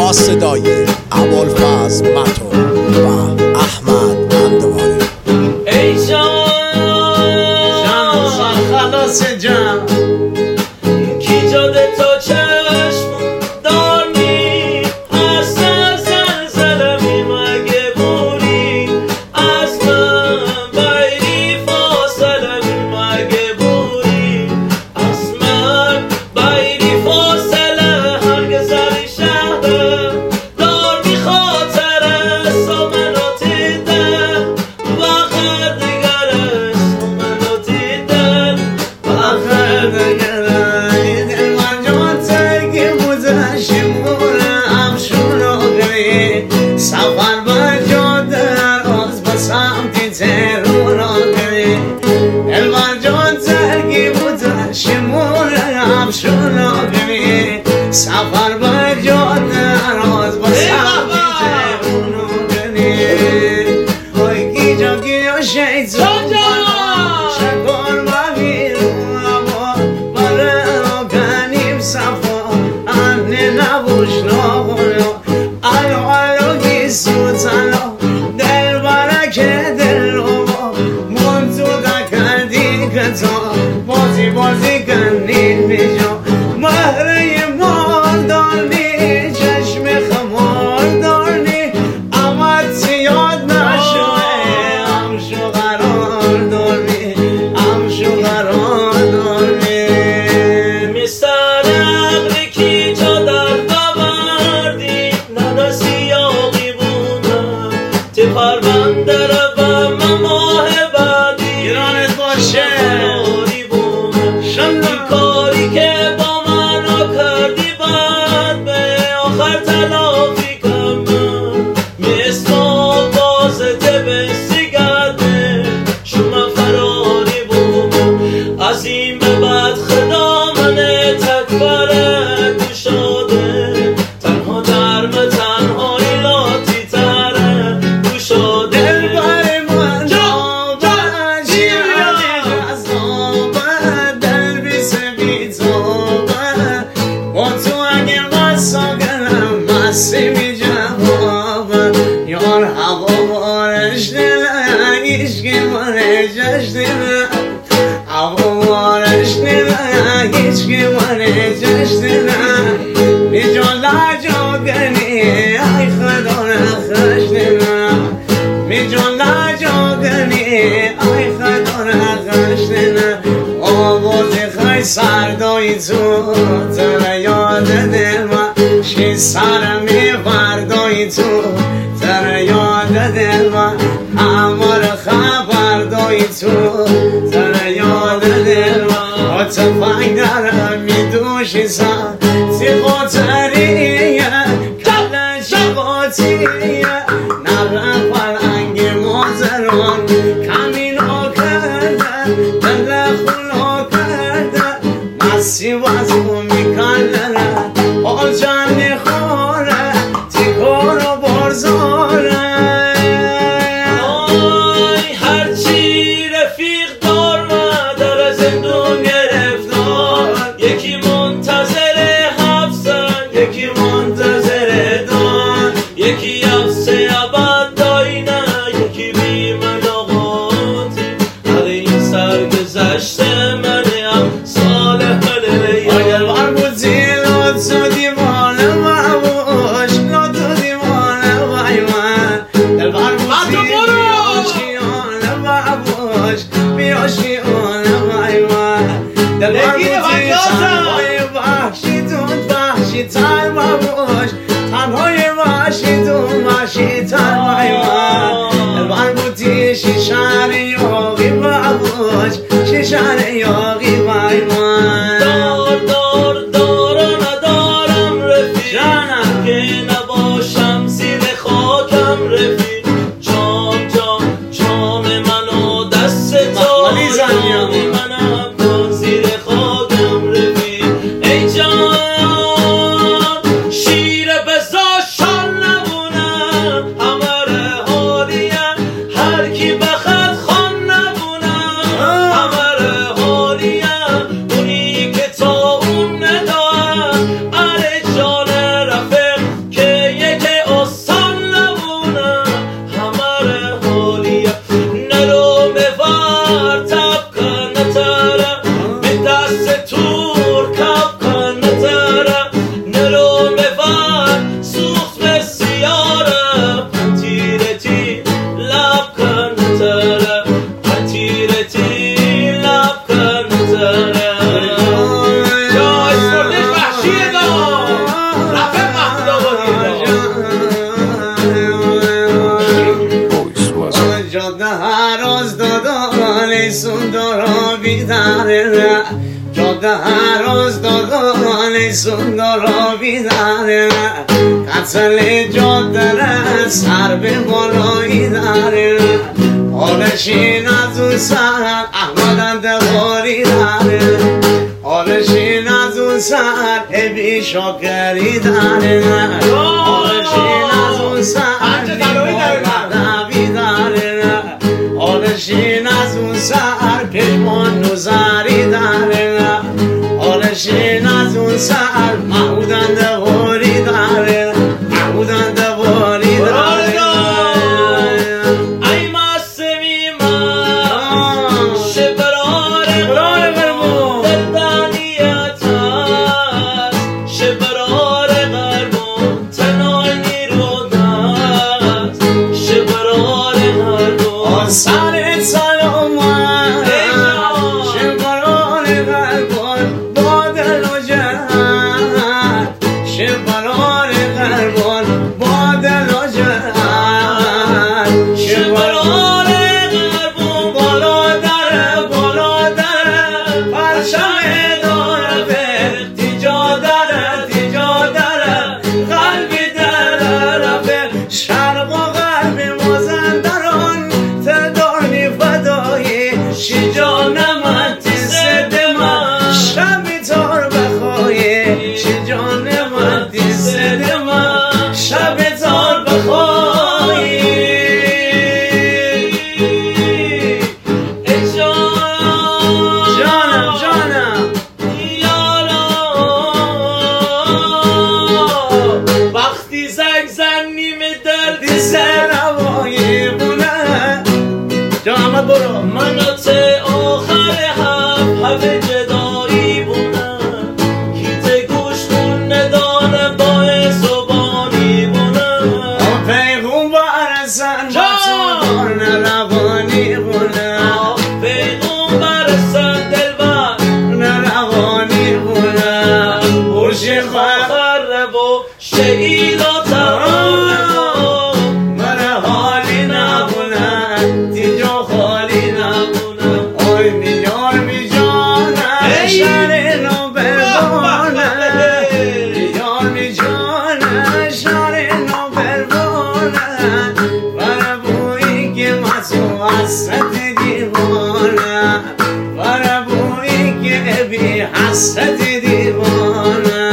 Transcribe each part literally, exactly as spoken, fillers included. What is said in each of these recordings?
با صدای ابوالفضل متو و احمد اندواری. ای جان جان خلاص جان کی جاده تو چشم دارمی از زلزلمی مگه بوری از من بیری فاصلمی مگه بوری از من بیری فاصله هرگز علی شهر دار بی خاطر سو منو دیدن بخر دیگر سو منو دیدن بخر دیگر سفر بر جاده راز به سمت تهران آگری دل بر جان ترگی بوده شمول افشون آگری سفر بر جاده راز به سمت تهران آگری وای کی جا گیا شیطان شکار بگیرم اما بره آگنیم صفا انه نبوش ناغلو سوتالا دل برکه دل رو من تو دکردی که تو بازی بازی کنی بیجا مهره مار دارنی چشم خمار دارنی اما یاد نشوه همشو قرار دارنی همشو قرار دارنی میستر اقلی کی جا در ببردی ندستی پرونده رو به ماه بعدی ایرانت باشه این کاری که با منو کردی بعد به آخر تلافی کنم مثل بازته به سیگرده شما فراری بوم از این به بعد خدا منه تکبره گوشاده تنها درم تنها ایلاتی سیمی جواب یار هوا بارش دلم هیچکی مانه جش دلم هوا بارش دلم هیچکی مانه جش دلم بی جان لجا گنی ای خدا نخش دلم بی جان لجا گنی ای خدا نخش دلم آوازی خی سردایی تو تر یاد دلم شی سرمی بردایی تو تر یاد دل من امار خبردایی تو تر یاد دل من با تفنگ درم میدوشی سر تیغاتریه کلشی قاطیه نرم پرنگ مازران کمین ها کرده دل خولا کرده مسی وزمو میکنه حال جنی خوره تیکار و بارزاره آی هرچی رفیق دار مدر زندون گرفتار یکی منتظر حبسن یکی منتظر دان یکی افسه عبد داینه یکی بی ملاقاتی هر این سرگذشته منه هم صالح منه اگر بر بودی لطفا دیوانه مباش لطفا دیوانه وای من دل بر بودی آشیانه مباش بیاشیانه وای من دل بر بودی تنهای وحشی دون وحشی تن مباش تنهای وحشی دون وحشی تن وای من دل بر بودی شیشن یاقی مباش شیشن یاقی وای من دار دار دار ندارم رفیق که نباشم زیر خاکم رفیق جام جام جام منو دست تو جام منم زیر خاکم رفیق ای جان بیداره جاده هر روز دادانه سندارا بیداره قتل جاده را سر به بالایی داره حالشین از اون سر احمد دواری داره حالشین از اون سر ابی شاکری داره حالشین از اون سر دیوار داره حالشین از اون سر پشمان نوزاری داره حالشین از اون سر محمودن دواری داره محمودن دواری داره ای مستمی من شبرار غربون دلدانیت هست شبرار غربون تنانی رو دست شبرار غربون سرت سلام شبرار غربون با دل و جهت شبرار غربون با دل و جهت شبرار غربون بالا دره بالا دره پرچم داره به تیجا دره تیجا دره قلبی دره رفه شرق و غرب مازندران تدانی فدایی شیجا نمتی سد من شبی تار بخوایی شیجا نمتی سد من شبی تار بخوایی ای جان جانم جانم یالا وقتی زنگ زنی می دردی دیسه روایی بونه جانم برو منات آخر هم همه جدایی بونم کیت گوشتون ندانه باعث و بانی بونم پیغمبر سن با تو دارن روانی بونه پیغمبر سن دلبر روانی بونه برشی خواهر خرب و شهید و ترانه من حالی نبونه تیجا خالی نبونه اوی میجار میجانه شهر نو بربانه میجار میجانه شهر نو بربانه بر بویی که مسو حسرت دیوانه بر بویی که بی حسرت دیوانه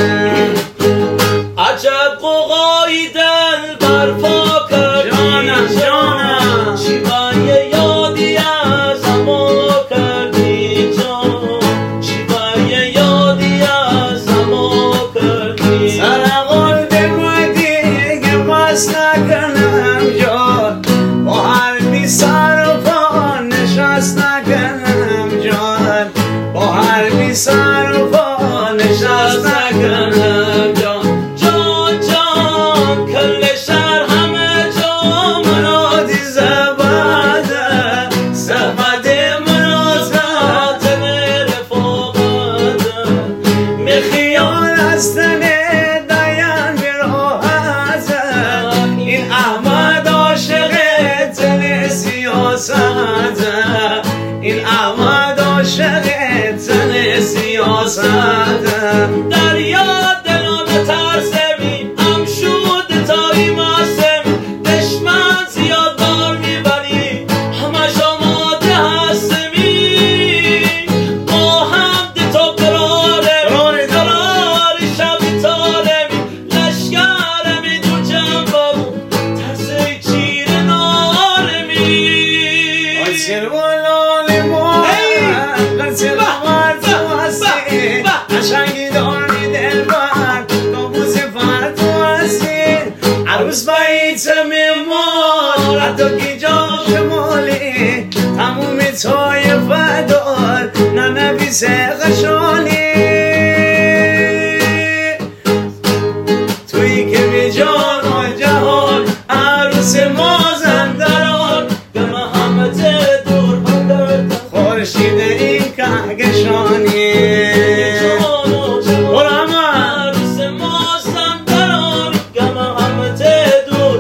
عجب قوقایی دل برپا کردی جانم جانم شیوه یادی از اما کردی جان شیوه یادی از اما کردی سرقال بمودی که بس نکنم جان با هر بی سر و پا نشست نکنم جان با هر بی سر و پا نشست نکنم جان جان جان کل شهر همه جا منادی زباده زباده منازات رفاقت خیال از تنه دیان براحته این احمد عاشق تن سیاسته این احمد عاشق تن سیاسته دریا دلانه ترسمی ام شود تایی ماسم دشمن زیاد دار میبری همش آماده هستمی با هم ده تو قرارمی قراری شبی تارمی لشکرمی دو جنبمون ترسه چیر نارمی آسیر ولال ما قرص بحمر تواسیر قشنگی داری دل بر کابوس فر تواسیر عروس بایت میمار حتی کی جا شمالی تموم توی فدار نه نبیس قشالی توی که بی جان و جهان عروس مازندران به محمد دور بندر خورشید این کهکشانی عروس مازندران گم همت دور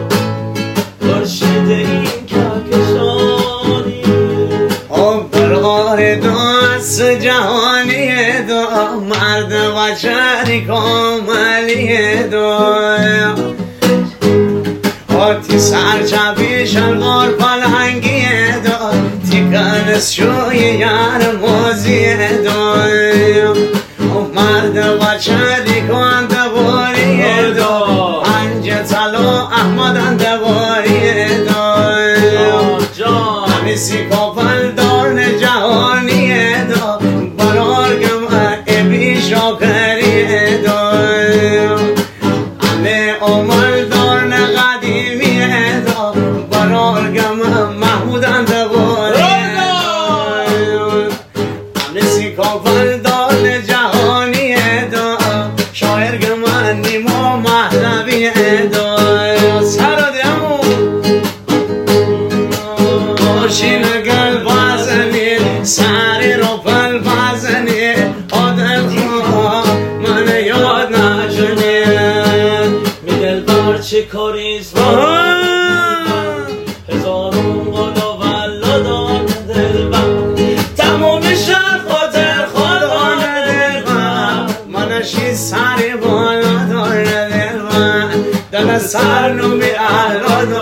خورشید این کهکشانی آب برقار دان کاملی دنیا آتی سرچپی شلوار پلنگی دار تیکنس شوی یار موزی دنیا مرد بچه دیکن دواری دار انج تلا احمدن دواری دار همیسی کافل دار جهانی دار برار گم ابی شاکری دار همه عمر دار قدیمی دار برار گم محمودن دواری دار همیسی کافل دار جهانی دار شاعر گم نیما مهلوی دار سر شین گل بازنی سری رو پل بازنی آدم خواه من یاد نشنی می دلبر چه کاریز با هزارون قدا ولا دان دلبر تمام شهر خاطر خدا دلبر منشی سری بالا دار دلبر دل سر نو بی اهلا